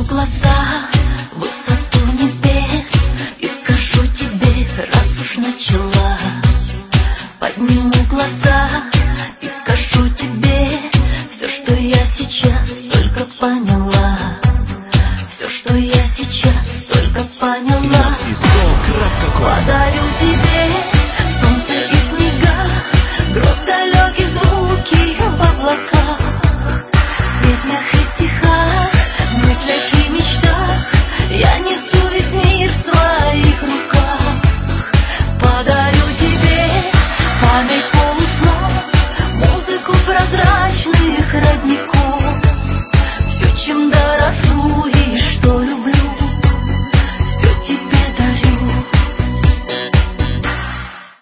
глаза в высоту небес и скажу тебе, раз уж начала. Подниму глаза и скажу тебе все, что я сейчас только поняла.